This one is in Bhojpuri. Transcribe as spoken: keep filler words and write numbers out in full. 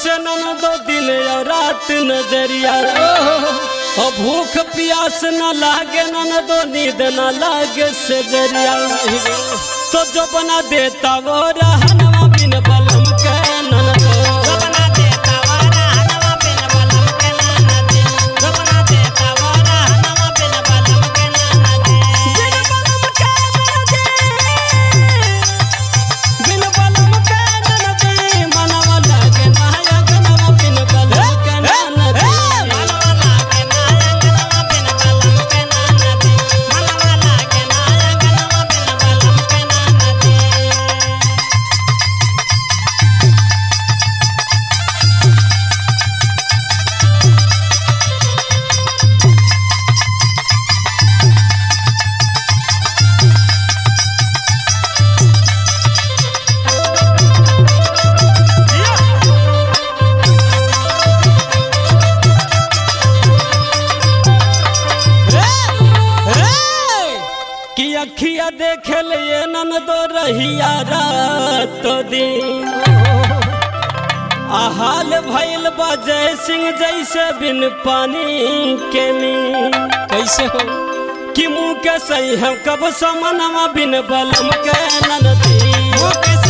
से ननदो दिन और रात नजरिया और भूख प्यास न लागे ननदो नींद न लागे सजरिया तो जो बना देता वो रहनवा बिन बलम के ननदो जो बना देता वो रहनवा बिन बलम के ननदे जो बना देता वो रहनवा बिन बलम के ननदे बिन बलम के ननदे बिन बलम के ननदे मनवा लागे नाया गनवा बिन बलम के ननदे मनवा लागे नाया गनवा बिन बलम के ननदे मनवा लागे नाया गनवा बिन बलम के ननदे। कि अखिया देखे लिए ननदो रहिया रात दिन आहाल भइल बा जय सिंह जैसे बिन पानी के मीन कैसे हो कि मुँह के सही हम कब समनवा बिन बलम के ननदी मुँह के